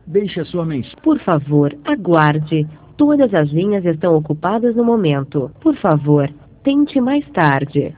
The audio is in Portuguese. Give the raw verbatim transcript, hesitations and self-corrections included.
Deixe a sua mensagem. Por favor, aguarde. Todas as linhas estão ocupadas no momento. Por favor, tente mais tarde.